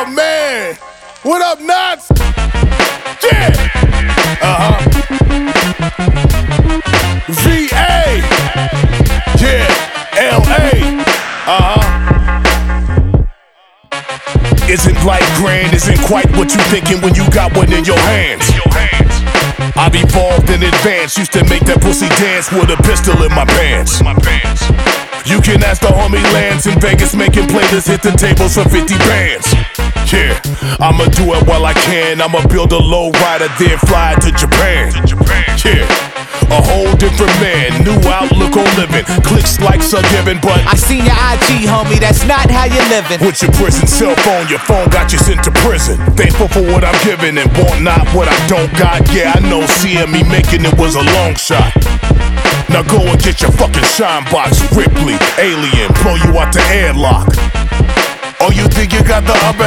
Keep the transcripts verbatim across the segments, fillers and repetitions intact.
Oh man, what up, Knots? Yeah, uh huh. V A, yeah, L A, uh huh. Isn't life grand? Isn't quite what you thinking when you got one in your hands? I've evolved in advance. Used to make that pussy dance with a pistol in my pants. You can ask the homie Lance in Vegas, making players hit the tables for fifty bands. Yeah, I'ma do it while I can. I'ma build a low rider, then fly to Japan. Yeah, a whole different man, new outlook on living. Clicks like a given, but I seen your I G, homie, that's not how you living. With your prison cell phone, your phone got you sent to prison. Thankful for what I'm giving and want not what I don't got. Yeah, I know seeing me making it was a long shot. Now go and get your fucking shine box, Ripley, alien, blow you out the airlock. Oh, you think you got the upper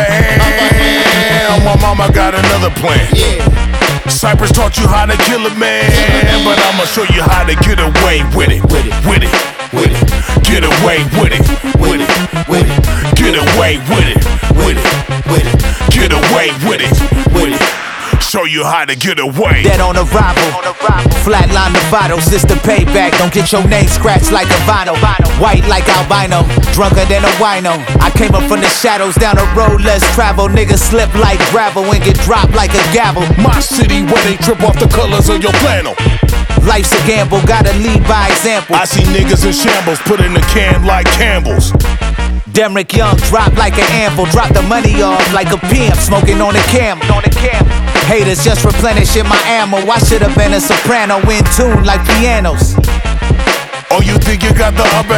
hand? My mama got another plan. Cypress taught you how to kill a man, but I'ma show you how to get away with it, with it, with it, with it. Get away with it, with it, with it. Get away with it, with it, with it. Get away with it, with it. Show you how to get away. Dead on arrival, flatline the vital. Sister payback, don't get your name scratched like a vinyl. White like albino, drunker than a wino. I came up from the shadows, down a road less travel. Niggas slip like gravel and get dropped like a gavel. My city where they trip off the colors of your flannel. Life's a gamble, gotta lead by example. I see niggas in shambles, put in the can like Campbell's. Derrick Young drop like an anvil, drop the money off like a pimp, smoking on a camel. On a camel. Haters just replenishing my ammo. I should've been a soprano in tune like pianos. Oh, you think you got the upper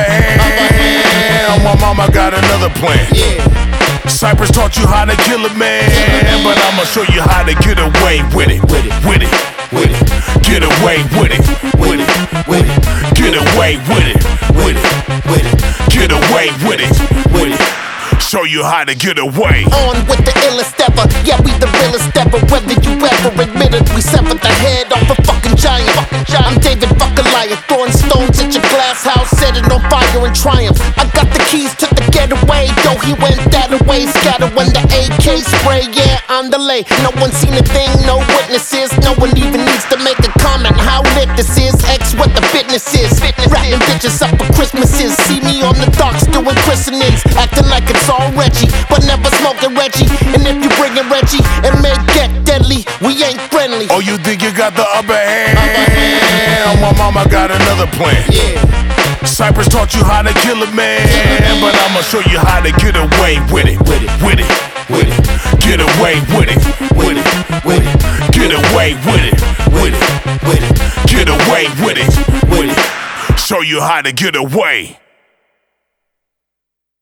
hand? My mama got another plan. Cypress taught you how to kill a man, but I'ma show you how to get away with it, with it, with it, with it. Get away with it, with it, with it. Get away with it, with it, with it. Get away with it, with it. Show you how to get away. On with the illest ever, yeah, we the realest ever. Whether you ever admit it, we severed the head off a fucking giant. I'm David fucking Goliath, throwing stones at your glass house, set it on fire in triumph. I got the keys to the getaway, though he went that away. Scatter when the A K spray, yeah, on delay. No one seen a thing, no witnesses. No one even needs to make a comment how lit this is. X what the fitness is. Rapping bitches up for Christmases. See me on the docks doing christenings, acting like it's all Reggie, but never smoking Reggie. And if you bringin' Reggie, it may get deadly. We ain't friendly. Oh, you think you got the upper hand? My mama got another plan. Cypress taught you how to kill a man, but I'ma show you how to get away with it, with it, with it, with it. Get away with it, with it, with it. Get away with it, with it, with it. Get away with it, with it. Show you how to get away.